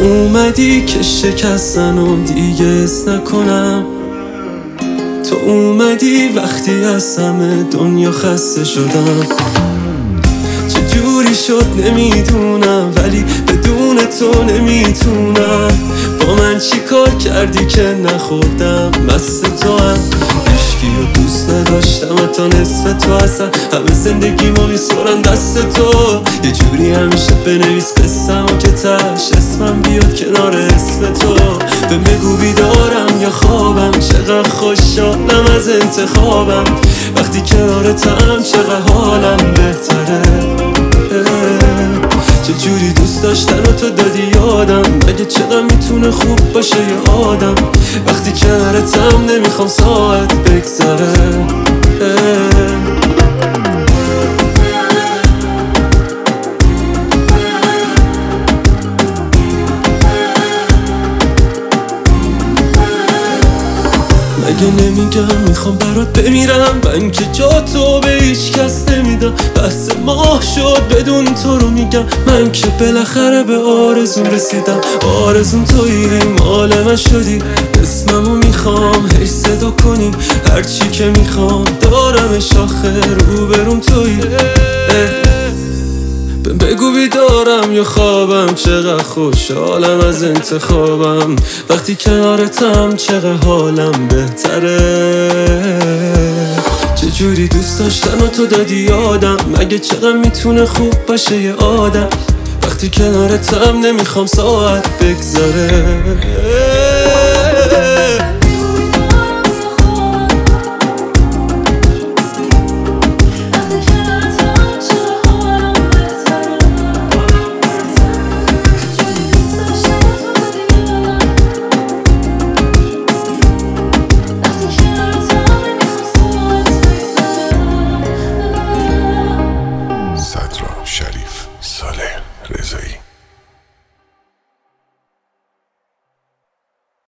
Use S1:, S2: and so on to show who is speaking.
S1: اومدی که شکستن و دیگه اس نکنم. تو اومدی وقتی از همه دنیا خسته شدم. چجوری شد نمیدونم، ولی بدون تو نمیتونم. با من چی کار کردی که نخوردم مست تو هم. عشقی و دوست نداشتم تا نصف تو، اصلا همه زندگیمو میسپرم دست تو. یه جوری همیشه بنویس قصه‌مو که تش اسمم بیاد کنار اسم تو. به بگو بیدارم یا خوابم، چقدر خوشحالم از انتخابم. وقتی کنارتم چقدر حالم بهتره. چجوری دوست داشتن و تو دادی یادم، مگه چقدر میتونه خوب باشه یه آدم. وقتی کنارتم نمیخوام ساعت بگذره. مگه نمیگم میخوام برات بمیرم، من که جا تو به هیچ کس نمیدم. بحث ماه شد بدون تو رو میگم، من که بالاخره به آرزوم رسیدم. آرزوم تویی، مال من شدی، اسممو میخوام هی صدا کنی. هرچی که میخوام دارم شاخه روبروم تویی. بگو بیدارم یا خوابم، چقدر خوشحالم از انتخابم. وقتی کنارتم چقدر حالم بهتره. چجوری دوست داشتن و تو دادی یادم، مگه چقدر میتونه خوب باشه یه آدم. وقتی کنارتم نمیخوام ساعت بگذره.